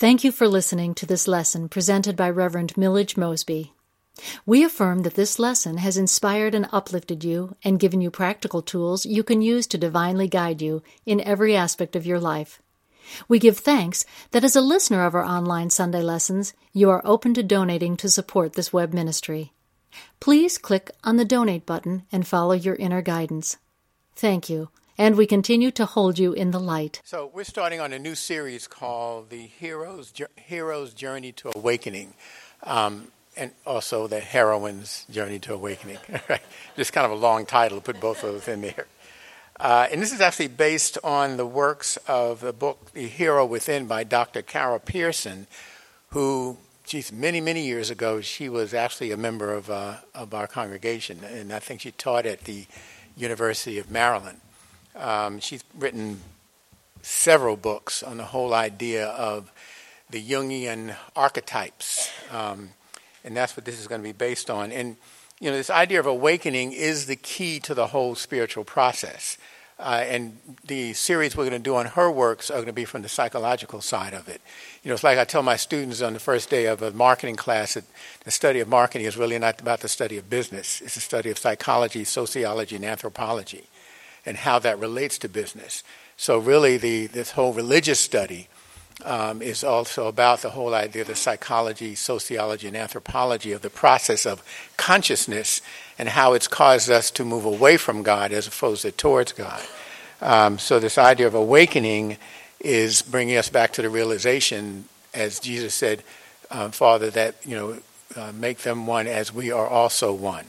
Thank you for listening to this lesson presented by Reverend Millage Mosby. We affirm that this lesson has inspired and uplifted you and given you practical tools you can use to divinely guide you in every aspect of your life. We give thanks that as a listener of our online Sunday lessons, you are open to donating to support this web ministry. Please click on the donate button and follow your inner guidance. Thank you, and we continue to hold you in the light. So we're starting on a new series called The Hero's Journey to Awakening. And also the Heroine's Journey to Awakening. Just kind of a long title to put both of those in there. And this is actually based on the works of the book The Hero Within by Dr. Carol Pearson, who, many, many years ago, she was actually a member of our congregation. And I think she taught at the University of Maryland. She's written several books on the whole idea of the Jungian archetypes. And that's what this is going to be based on. And, this idea of awakening is the key to the whole spiritual process. And the series we're going to do on her works are going to be from the psychological side of it. It's like I tell my students on the first day of a marketing class that the study of marketing is really not about the study of business. It's the study of psychology, sociology, and anthropology, and how that relates to business. So really this whole religious study is also about the whole idea of the psychology, sociology, and anthropology of the process of consciousness and how it's caused us to move away from God as opposed to towards God. So this idea of awakening is bringing us back to the realization, as Jesus said, Father, that, make them one as we are also one.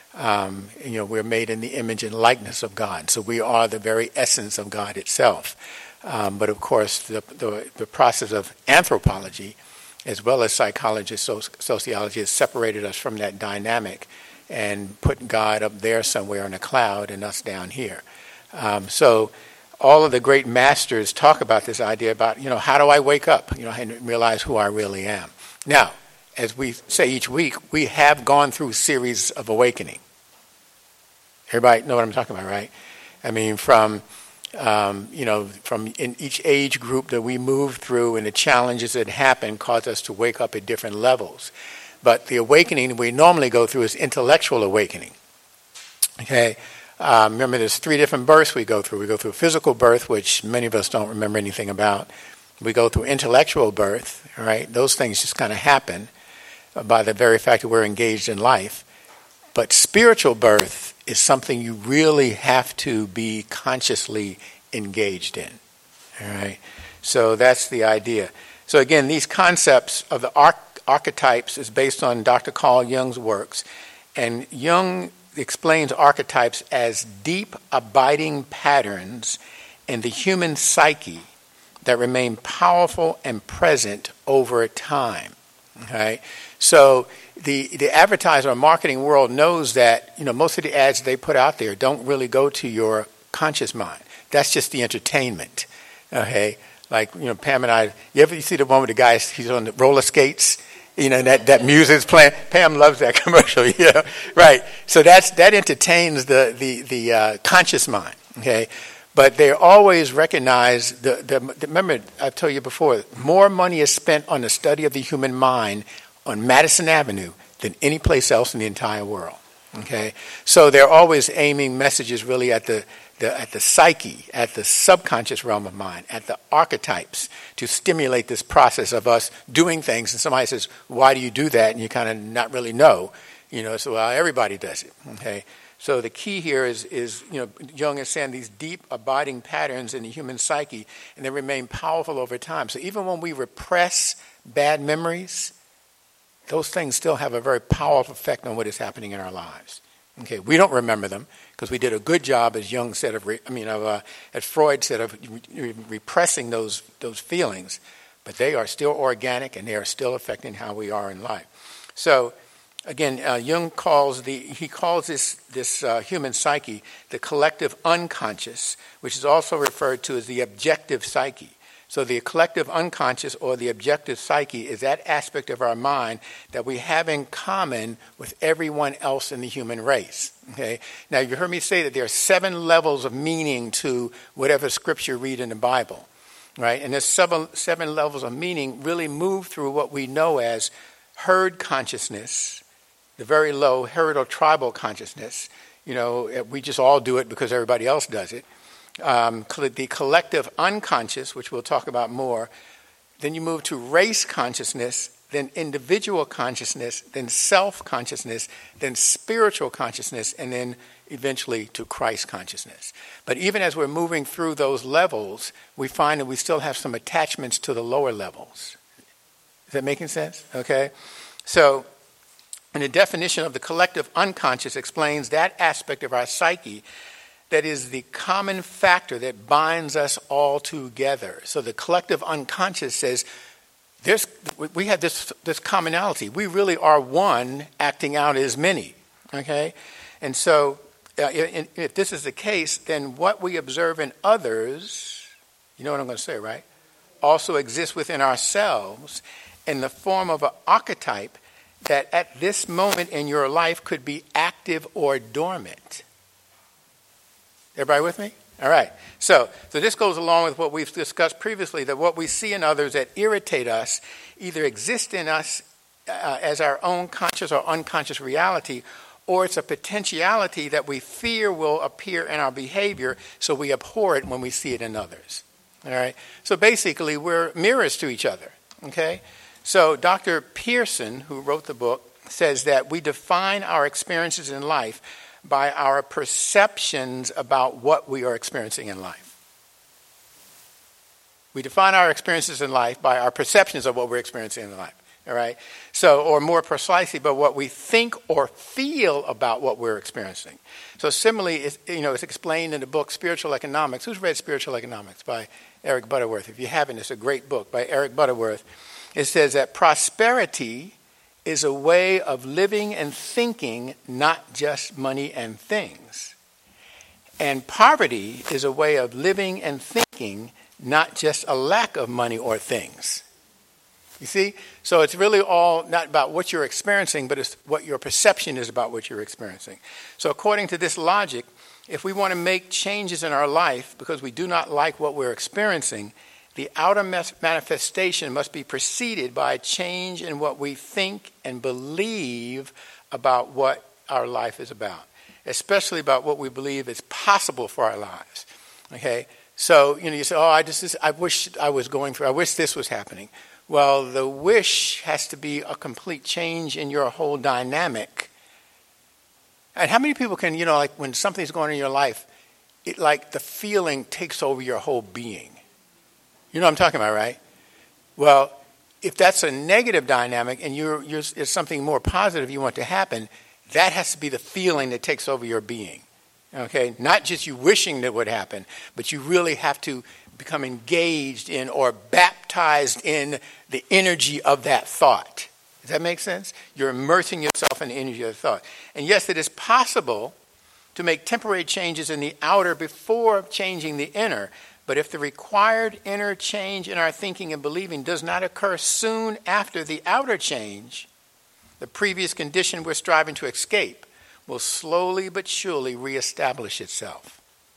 We're made in the image and likeness of God. So we are the very essence of God itself. But of course, the process of anthropology, as well as psychology, sociology, has separated us from that dynamic and put God up there somewhere in a cloud and us down here. So all of the great masters talk about this idea about, how do I wake up, and realize who I really am. Now, as we say each week, we have gone through series of awakening. Everybody know what I'm talking about, right? I mean, from in each age group that we move through and the challenges that happen cause us to wake up at different levels. But the awakening we normally go through is intellectual awakening. Okay? Remember, there's 3 different births we go through. We go through physical birth, which many of us don't remember anything about. We go through intellectual birth, right? Those things just kind of happen by the very fact that we're engaged in life. But spiritual birth is something you really have to be consciously engaged in. All right? So that's the idea. So again, these concepts of the archetypes is based on Dr. Carl Jung's works. And Jung explains archetypes as deep, abiding patterns in the human psyche that remain powerful and present over time. Okay? So the advertiser or marketing world knows that, most of the ads they put out there don't really go to your conscious mind. That's just the entertainment. Okay? Like, Pam and I, you see the one with the guy, he's on the roller skates, that music's playing. Pam loves that commercial, right. So that entertains the conscious mind, okay? But they always recognize, remember, I've told you before, more money is spent on the study of the human mind on Madison Avenue than any place else in the entire world. Okay, so they're always aiming messages really at the psyche, at the subconscious realm of mind, at the archetypes to stimulate this process of us doing things. And somebody says, "Why do you do that?" And you kind of not really know. So everybody does it. Okay. So the key here is Jung is saying these deep abiding patterns in the human psyche, and they remain powerful over time. So even when we repress bad memories, those things still have a very powerful effect on what is happening in our lives. Okay, we don't remember them because we did a good job, as Jung said, as Freud said, of repressing those feelings, but they are still organic and they are still affecting how we are in life. So, again, Jung calls this human psyche the collective unconscious, which is also referred to as the objective psyche. So the collective unconscious or the objective psyche is that aspect of our mind that we have in common with everyone else in the human race. Okay. Now, you heard me say that there are 7 levels of meaning to whatever scripture you read in the Bible. right? And there's seven levels of meaning really move through what we know as herd consciousness, the very low herd or tribal consciousness. We just all do it because everybody else does it. The collective unconscious, which we'll talk about more. Then you move to race consciousness, then individual consciousness, then self-consciousness, then spiritual consciousness, and then eventually to Christ consciousness. But even as we're moving through those levels, we find that we still have some attachments to the lower levels. Is that making sense? Okay. So, and the definition of the collective unconscious explains that aspect of our psyche that is the common factor that binds us all together. So the collective unconscious says, we have this commonality. We really are one acting out as many. Okay? And so if this is the case, then what we observe in others, you know what I'm going to say, right? Also exists within ourselves in the form of an archetype that at this moment in your life could be active or dormant. Everybody with me? All right. So this goes along with what we've discussed previously, that what we see in others that irritate us either exist in us as our own conscious or unconscious reality, or it's a potentiality that we fear will appear in our behavior, so we abhor it when we see it in others. All right. So basically, we're mirrors to each other. Okay. So Dr. Pearson, who wrote the book, says that we define our experiences in life by our perceptions about what we are experiencing in life. We define our experiences in life by our perceptions of what we're experiencing in life. All right? So, or more precisely, by what we think or feel about what we're experiencing. So similarly, it's explained in the book Spiritual Economics. Who's read Spiritual Economics by Eric Butterworth? If you haven't, it's a great book by Eric Butterworth. It says that prosperity is a way of living and thinking, not just money and things. And poverty is a way of living and thinking, not just a lack of money or things. You see? So it's really all not about what you're experiencing, but it's what your perception is about what you're experiencing. So according to this logic, if we want to make changes in our life because we do not like what we're experiencing, the outer manifestation must be preceded by a change in what we think and believe about what our life is about, especially about what we believe is possible for our lives. Okay? So, you say, I wish I was going through, I wish this was happening. Well, the wish has to be a complete change in your whole dynamic. And how many people can, like when something's going on in your life, it like the feeling takes over your whole being. You know what I'm talking about, right? Well, if that's a negative dynamic and there's something more positive you want to happen, that has to be the feeling that takes over your being. Okay? Not just you wishing that would happen, but you really have to become engaged in or baptized in the energy of that thought. Does that make sense? You're immersing yourself in the energy of the thought. And yes, it is possible to make temporary changes in the outer before changing the inner. But if the required inner change in our thinking and believing does not occur soon after the outer change, the previous condition we're striving to escape will slowly but surely reestablish itself.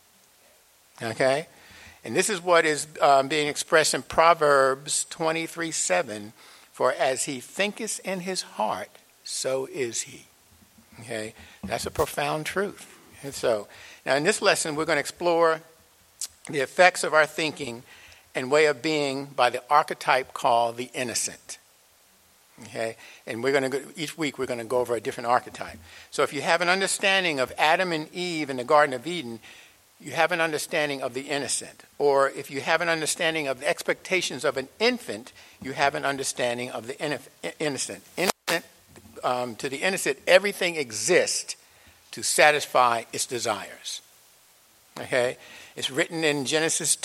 Okay? And this is what is being expressed in Proverbs 23:7. For as he thinketh in his heart, so is he. Okay? That's a profound truth. And so, now in this lesson, we're going to explore the effects of our thinking and way of being by the archetype called the innocent. Okay? And each week we're going to go over a different archetype. So if you have an understanding of Adam and Eve in the Garden of Eden, you have an understanding of the innocent. Or if you have an understanding of the expectations of an infant, you have an understanding of the innocent. To the innocent, everything exists to satisfy its desires. Okay? It's written in Genesis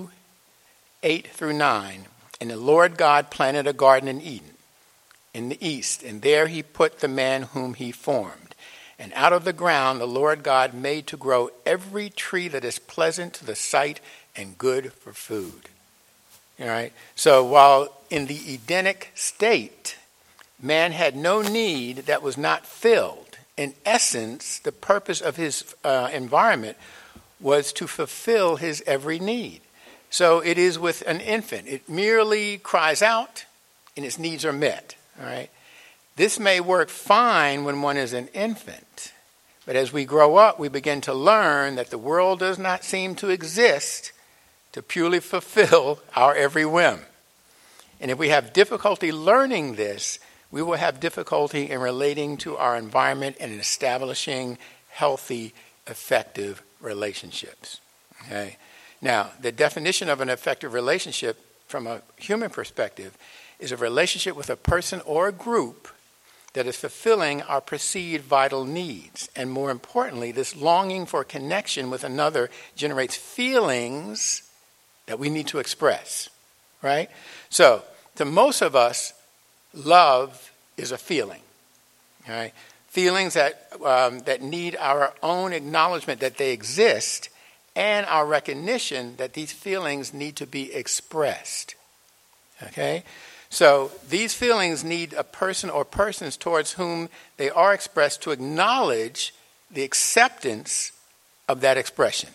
2:8-9. And the Lord God planted a garden in Eden, in the east, and there he put the man whom he formed. And out of the ground the Lord God made to grow every tree that is pleasant to the sight and good for food. All right? So while in the Edenic state, man had no need that was not filled, in essence, the purpose of his environment was to fulfill his every need. So it is with an infant. It merely cries out and its needs are met. All right. This may work fine when one is an infant, but as we grow up, we begin to learn that the world does not seem to exist to purely fulfill our every whim. And if we have difficulty learning this, we will have difficulty in relating to our environment and in establishing healthy, effective relationships. Okay? Now, the definition of an effective relationship from a human perspective is a relationship with a person or a group that is fulfilling our perceived vital needs. And more importantly, this longing for connection with another generates feelings that we need to express, right? So, to most of us, love is a feeling, all right? Feelings that need our own acknowledgement that they exist and our recognition that these feelings need to be expressed, okay? So these feelings need a person or persons towards whom they are expressed to acknowledge the acceptance of that expression.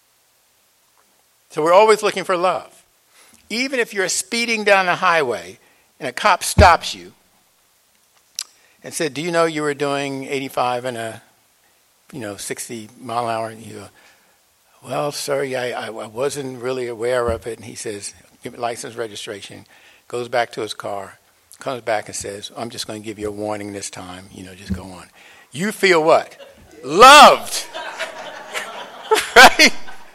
So we're always looking for love. Even if you're speeding down the highway and a cop stops you and said, do you know you were doing 85 and a 60 mile an hour? And you go, well, sir, I wasn't really aware of it. And he says, give me license, registration. Goes back to his car, comes back and says, I'm just going to give you a warning this time. Just go on. You feel what? Loved. Right?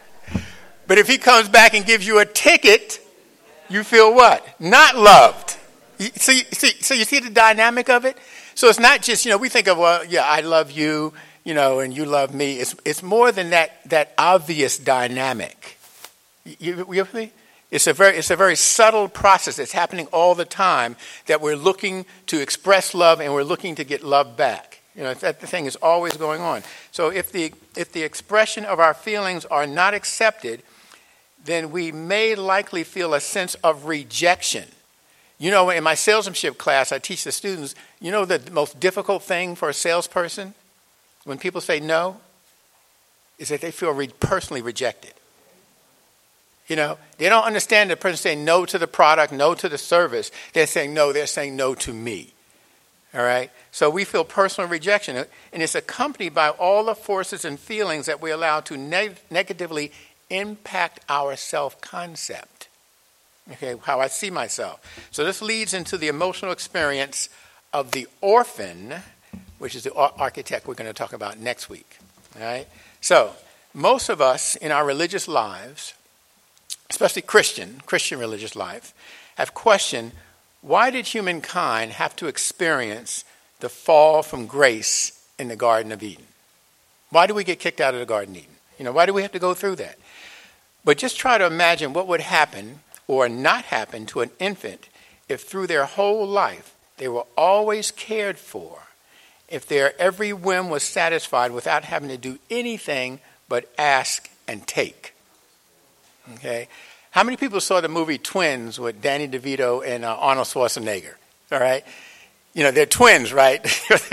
But if he comes back and gives you a ticket, you feel what? Not loved. So you see the dynamic of it? So it's not just, we think of, well, yeah, I love you, and you love me. It's more than that obvious dynamic. You with me? It's a very subtle process that's happening all the time that we're looking to express love and we're looking to get love back. That thing is always going on. So if the expression of our feelings are not accepted, then we may likely feel a sense of rejection. In my salesmanship class, I teach the students, the most difficult thing for a salesperson when people say no is that they feel personally rejected. They don't understand the person saying no to the product, no to the service. They're saying no to me. All right? So we feel personal rejection. And it's accompanied by all the forces and feelings that we allow to negatively impact our self-concept. Okay, how I see myself. So this leads into the emotional experience of the orphan, which is the architect we're going to talk about next week. All right? So most of us in our religious lives, especially Christian religious life, have questioned, why did humankind have to experience the fall from grace in the Garden of Eden? Why do we get kicked out of the Garden of Eden? Why do we have to go through that? But just try to imagine what would happen or not happen to an infant if through their whole life they were always cared for, if their every whim was satisfied without having to do anything but ask and take. Okay, how many people saw the movie Twins with Danny DeVito and Arnold Schwarzenegger? All right, they're twins, right?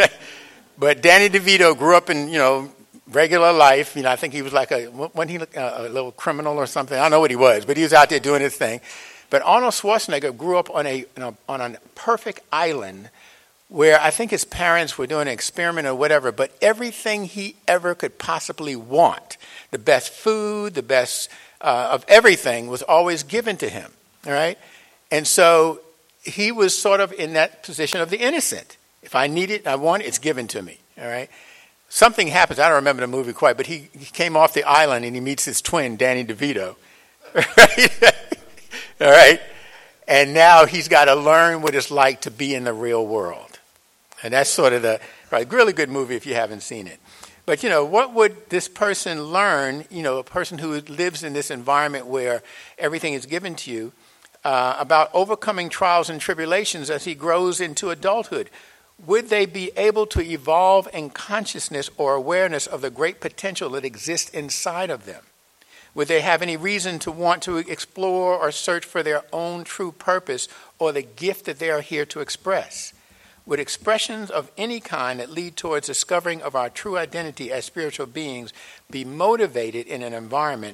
But Danny DeVito grew up in regular life. I think he was like a little criminal or something. I don't know what he was, but he was out there doing his thing. But Arnold Schwarzenegger grew up on a perfect island where I think his parents were doing an experiment or whatever, but everything he ever could possibly want, the best food, the best of everything was always given to him, all right? And so he was sort of in that position of the innocent. If I need it, I want it, it's given to me, all right? Something happens, I don't remember the movie quite, but he came off the island and he meets his twin, Danny DeVito, right? All right? And now he's got to learn what it's like to be in the real world. And that's sort of really good movie if you haven't seen it. But, what would this person learn, a person who lives in this environment where everything is given to you, about overcoming trials and tribulations as he grows into adulthood? Would they be able to evolve in consciousness or awareness of the great potential that exists inside of them? Would they have any reason to want to explore or search for their own true purpose or the gift that they are here to express? Would expressions of any kind that lead towards discovering of our true identity as spiritual beings be motivated in an environment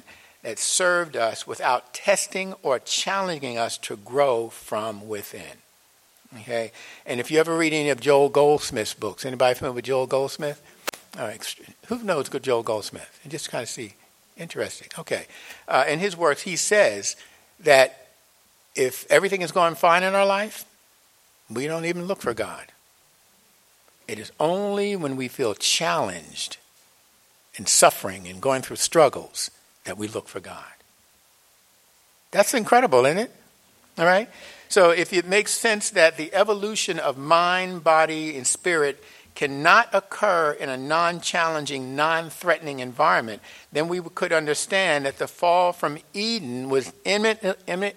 that served us without testing or challenging us to grow from within. Okay? And if you ever read any of Joel Goldsmith's books, anybody familiar with Joel Goldsmith? All right. Who knows good Joel Goldsmith? And just kind of see. Interesting. Okay. In his works, he says that if everything is going fine in our life, we don't even look for God. It is only when we feel challenged and suffering and going through struggles that we look for God. That's incredible, isn't it? All right? So if it makes sense that the evolution of mind, body, and spirit cannot occur in a non-challenging, non-threatening environment, then we could understand that the fall from Eden was imminently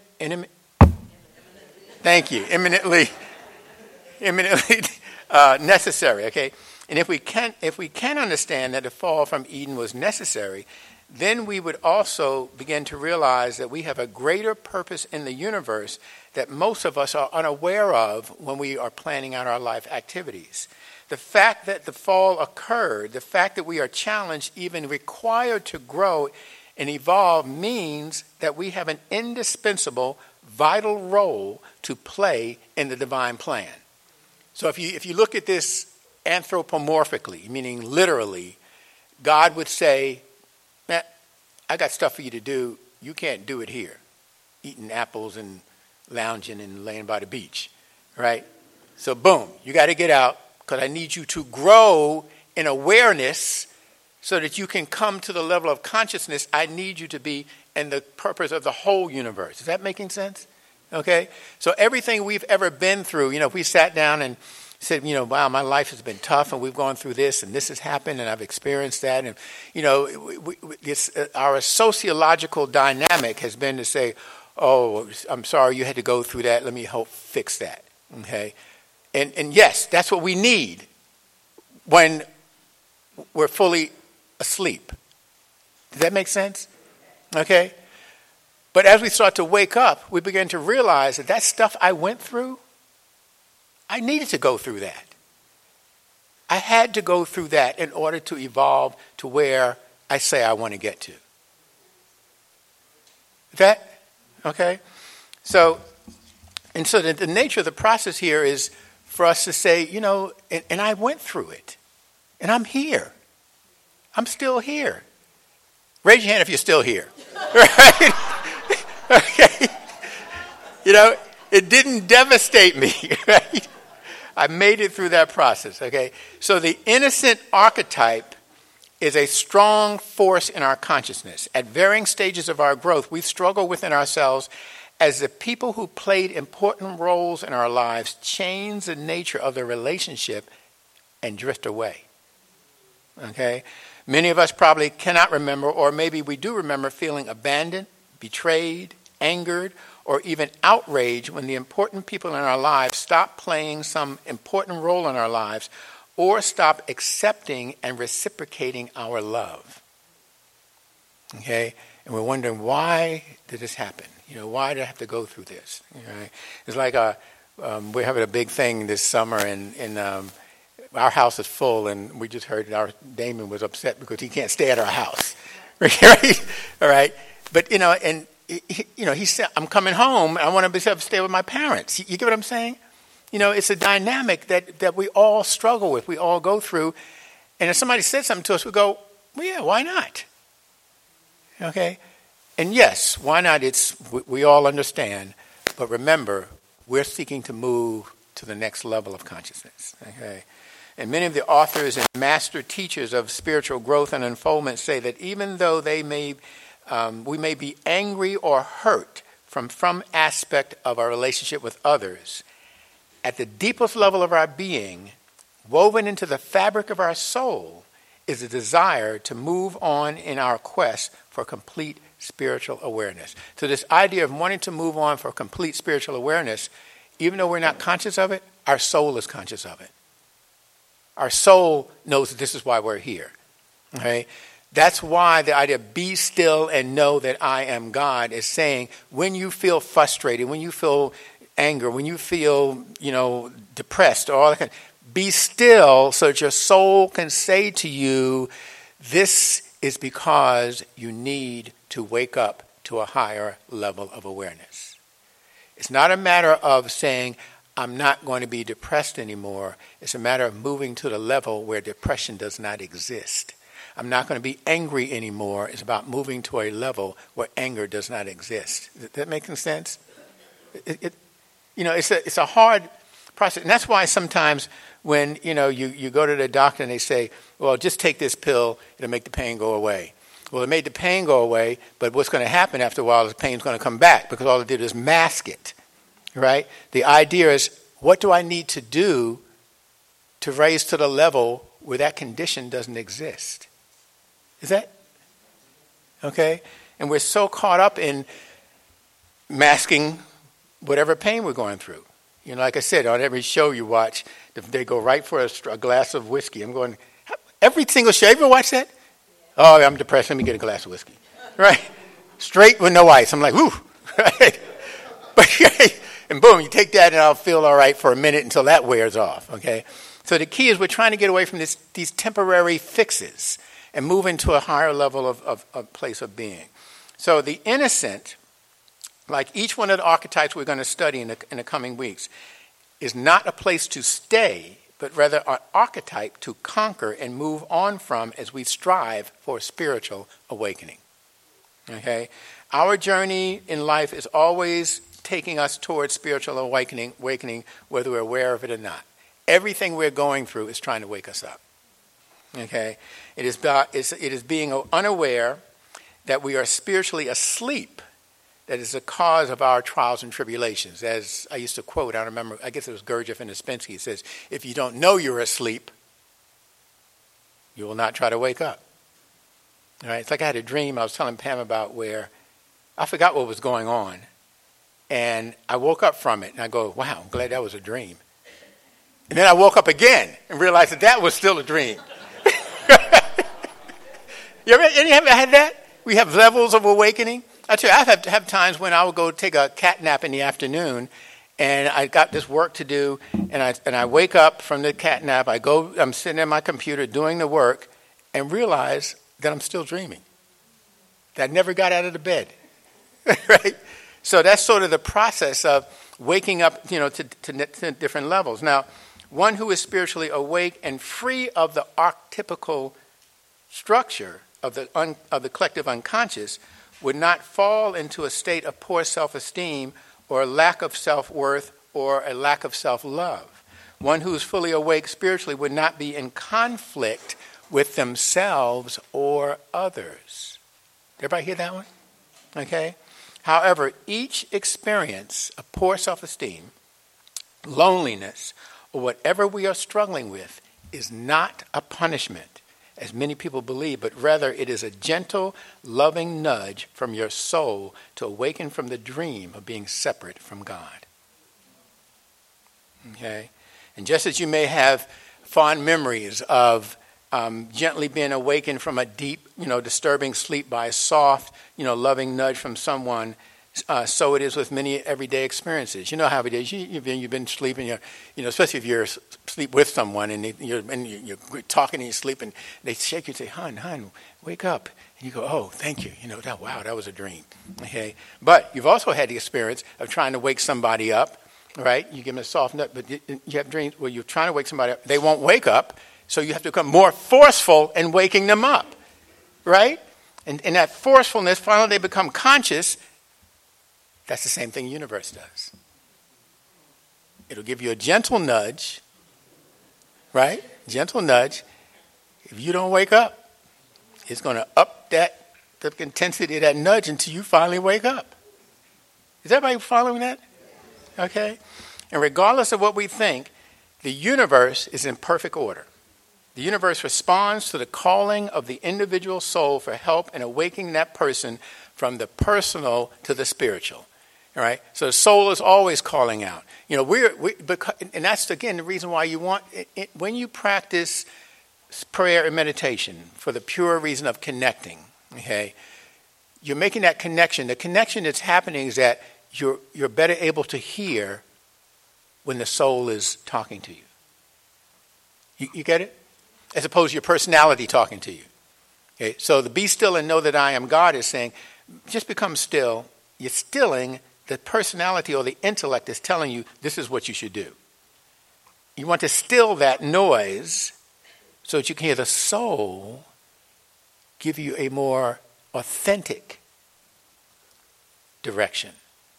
necessary. Okay, and if we can understand that the fall from Eden was necessary, then we would also begin to realize that we have a greater purpose in the universe that most of us are unaware of when we are planning out our life activities. The fact that the fall occurred, the fact that we are challenged, even required to grow and evolve, means that we have an indispensable, vital role to play in the divine plan. So if you look at this anthropomorphically, meaning literally, God would say, "Man, I got stuff for you to do. You can't do it here, eating apples and lounging and laying by the beach," right? So boom, you got to get out, because I need you to grow in awareness so that you can come to the level of consciousness I need you to be in the purpose of the whole universe. Is that making sense? Okay? So everything we've ever been through, if we sat down and said, wow, my life has been tough and we've gone through this and this has happened and I've experienced that. And, our sociological dynamic has been to say, oh, I'm sorry you had to go through that. Let me help fix that. Okay? And yes, that's what we need when we're fully asleep. Does that make sense? Okay? But as we start to wake up, we begin to realize that stuff I went through, I needed to go through that. I had to go through that in order to evolve to where I say I want to get to. Is that? Okay? So the nature of the process here is for us to say, and I went through it. And I'm here. I'm still here. Raise your hand if you're still here. Right? Okay. It didn't devastate me. Right? I made it through that process. Okay. So the innocent archetype is a strong force in our consciousness. At varying stages of our growth, we struggle within ourselves as the people who played important roles in our lives change the nature of the relationship and drift away. Okay? Many of us probably cannot remember, or maybe we do remember feeling abandoned, betrayed, angered, or even outraged when the important people in our lives stop playing some important role in our lives or stop accepting and reciprocating our love. Okay? And we're wondering, why did this happen? Why did I have to go through this? Okay? It's like we're having a big thing this summer, and our house is full, and we just heard our Damon was upset because he can't stay at our house. Right? All right? But, he said, I'm coming home. I want to be able to stay with my parents. You get what I'm saying? It's a dynamic that we all struggle with. We all go through. And if somebody said something to us, we go, well, yeah, why not? Okay? And yes, why not? We all understand. But remember, we're seeking to move to the next level of consciousness. Okay? And many of the authors and master teachers of spiritual growth and unfoldment say that even though we may be angry or hurt from some aspect of our relationship with others, at the deepest level of our being, woven into the fabric of our soul, is a desire to move on in our quest for complete spiritual awareness. So this idea of wanting to move on for complete spiritual awareness, even though we're not conscious of it, our soul is conscious of it. Our soul knows that this is why we're here. Okay? That's why the idea of be still and know that I am God is saying when you feel frustrated, when you feel anger, when you feel, depressed, or all that kind of, be still so that your soul can say to you, this is because you need to wake up to a higher level of awareness. It's not a matter of saying, I'm not going to be depressed anymore. It's a matter of moving to the level where depression does not exist. I'm not going to be angry anymore. It's about moving to a level where anger does not exist. Does that make sense? It's a hard process. And that's why sometimes when, you go to the doctor and they say, well, just take this pill, it'll make the pain go away. Well, it made the pain go away, but what's going to happen after a while is the pain's going to come back because all it did is mask it, right? The idea is, what do I need to do to raise to the level where that condition doesn't exist? Is that okay? And we're so caught up in masking whatever pain we're going through. Like I said, on every show you watch, they go right for a glass of whiskey. I'm going, every single show. You ever watch that? Oh, I'm depressed. Let me get a glass of whiskey. Right? Straight with no ice. I'm like, whoo. Right? And boom, you take that and I'll feel all right for a minute until that wears off. Okay? So the key is we're trying to get away from these temporary fixes and move into a higher level of place of being. So the innocent, like each one of the archetypes we're going to study in the coming weeks, is not a place to stay, but rather an archetype to conquer and move on from as we strive for spiritual awakening. Okay? Our journey in life is always taking us towards spiritual awakening, whether we're aware of it or not. Everything we're going through is trying to wake us up. Okay? It is being unaware that we are spiritually asleep that is the cause of our trials and tribulations. As I used to quote, I remember, I guess it was Gurdjieff and Ouspensky, he says, if you don't know you're asleep, you will not try to wake up. All right? It's like I had a dream I was telling Pam about where I forgot what was going on. And I woke up from it, and I go, wow, I'm glad that was a dream. And then I woke up again and realized that was still a dream. You ever had that? We have levels of awakening. I tell you, I've had times when I would go take a cat nap in the afternoon, and I got this work to do, and I wake up from the cat nap. I'm sitting at my computer doing the work, and realize that I'm still dreaming. That I never got out of the bed, right? So that's sort of the process of waking up, to different levels. Now, one who is spiritually awake and free of the archetypical structure of the collective unconscious would not fall into a state of poor self-esteem or a lack of self-worth or a lack of self-love. One who is fully awake spiritually would not be in conflict with themselves or others. Everybody hear that one? Okay? However, each experience of poor self-esteem, loneliness, or whatever we are struggling with is not a punishment, as many people believe, but rather it is a gentle, loving nudge from your soul to awaken from the dream of being separate from God. Okay? And just as you may have fond memories of gently being awakened from a deep, disturbing sleep by a soft, loving nudge from someone, so it is with many everyday experiences. You know how it is. You've been sleeping, especially if you're asleep with someone and you're talking in your sleep and they shake you and say, hon, wake up. And you go, oh, thank you. Wow, that was a dream. Okay. But you've also had the experience of trying to wake somebody up, right? You give them a soft nut, but you have dreams where you're trying to wake somebody up. They won't wake up, so you have to become more forceful in waking them up, right? And that forcefulness, finally they become conscious. That's the same thing the universe does. It'll give you a gentle nudge, right? Gentle nudge. If you don't wake up, it's going to up the intensity of that nudge until you finally wake up. Is everybody following that? Okay? And regardless of what we think, the universe is in perfect order. The universe responds to the calling of the individual soul for help in awakening that person from the personal to the spiritual. All right, so the soul is always calling out. And that's again the reason why you want when you practice prayer and meditation for the pure reason of connecting. Okay, you're making that connection. The connection that's happening is that you're better able to hear when the soul is talking to you. You get it? As opposed to your personality talking to you. Okay, so the be still and know that I am God is saying, just become still. You're stilling the personality or the intellect is telling you this is what you should do. You want to still that noise so that you can hear the soul give you a more authentic direction.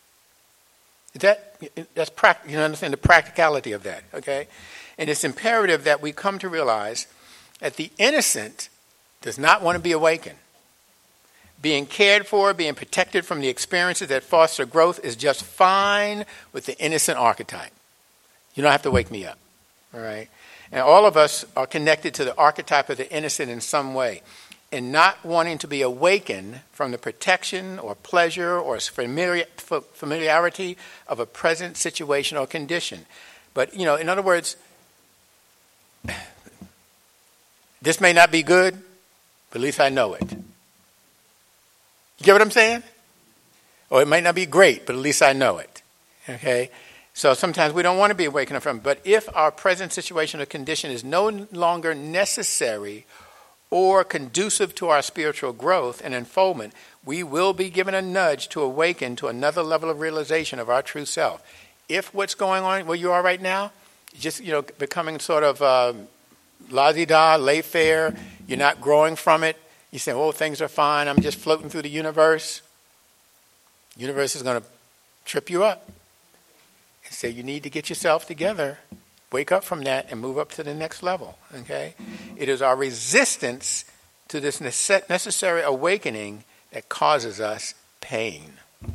That's practical. You understand the practicality of that, okay? And it's imperative that we come to realize that the innocent does not want to be awakened. Being cared for, being protected from the experiences that foster growth is just fine with the innocent archetype. You don't have to wake me up, all right? And all of us are connected to the archetype of the innocent in some way. And not wanting to be awakened from the protection or pleasure or familiarity of a present situation or condition. But, in other words, this may not be good, but at least I know it. You get what I'm saying? Or it might not be great, but at least I know it. Okay? So sometimes we don't want to be awakened from it. But if our present situation or condition is no longer necessary or conducive to our spiritual growth and unfoldment, we will be given a nudge to awaken to another level of realization of our true self. If what's going on where you are right now, just becoming sort of la-di-da, lay-fair, you're not growing from it, you say, oh, things are fine, I'm just floating through the universe. The universe is going to trip you up and say you need to get yourself together. Wake up from that and move up to the next level, okay? It is our resistance to this necessary awakening that causes us pain.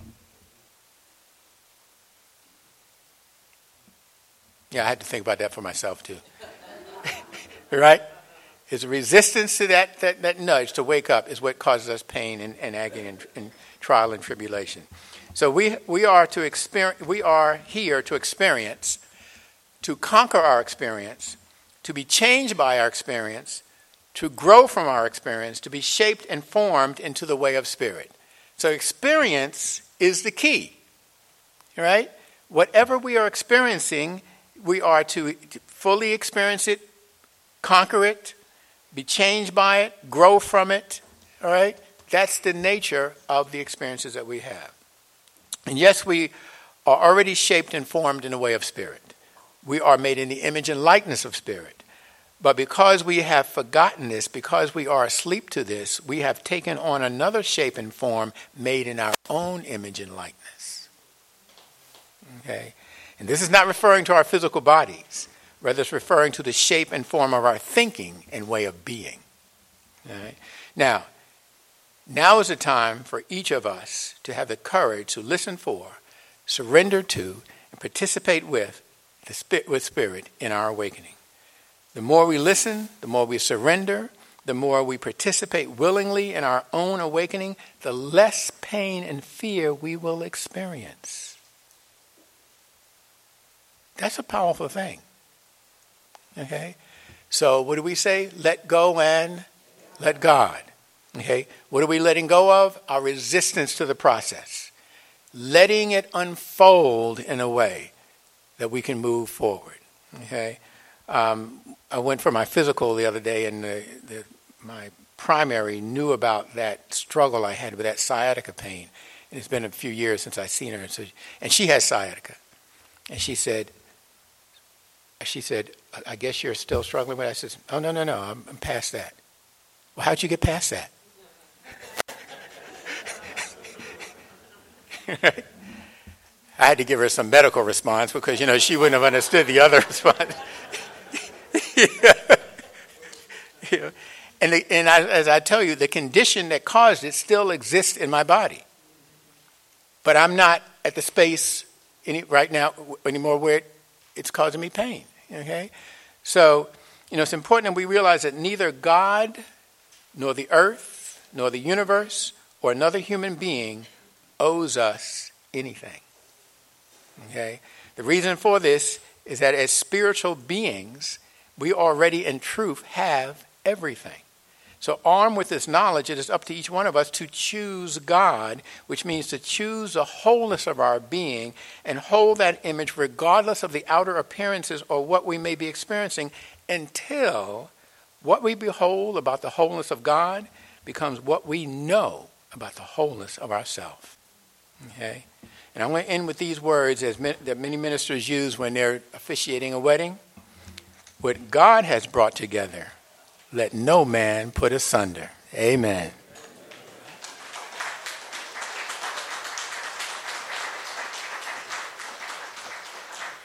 Yeah, I had to think about that for myself too. Right? It's a resistance to that nudge to wake up is what causes us pain and agony and trial and tribulation. So we are here to experience, to conquer our experience, to be changed by our experience, to grow from our experience, to be shaped and formed into the way of spirit. So experience is the key, right? Whatever we are experiencing, we are to fully experience it, conquer it, be changed by it, grow from it, all right? That's the nature of the experiences that we have. And yes, we are already shaped and formed in the way of spirit. We are made in the image and likeness of spirit. But because we have forgotten this, because we are asleep to this, we have taken on another shape and form made in our own image and likeness. Okay? And this is not referring to our physical bodies. Rather, it's referring to the shape and form of our thinking and way of being. All right? Now is the time for each of us to have the courage to listen for, surrender to, and participate with spirit in our awakening. The more we listen, the more we surrender, the more we participate willingly in our own awakening, the less pain and fear we will experience. That's a powerful thing. Okay? So what do we say? Let go and let God. Okay? What are we letting go of? Our resistance to the process. Letting it unfold in a way that we can move forward. Okay? I went for my physical the other day, and my primary knew about that struggle I had with that sciatica pain. And it's been a few years since I've seen her. And she has sciatica. And she said, I guess you're still struggling with it. I said, oh, no, I'm past that. Well, how'd you get past that? I had to give her some medical response because, she wouldn't have understood the other response. And as I tell you, the condition that caused it still exists in my body. But I'm not at the space right now anymore where it's causing me pain. Okay? So, it's important that we realize that neither God, nor the earth, nor the universe, or another human being owes us anything. Okay? The reason for this is that as spiritual beings, we already in truth have everything. So armed with this knowledge, it is up to each one of us to choose God, which means to choose the wholeness of our being and hold that image regardless of the outer appearances or what we may be experiencing until what we behold about the wholeness of God becomes what we know about the wholeness of ourselves. Okay? And I'm going to end with these words that many ministers use when they're officiating a wedding. What God has brought together, let no man put asunder. Amen.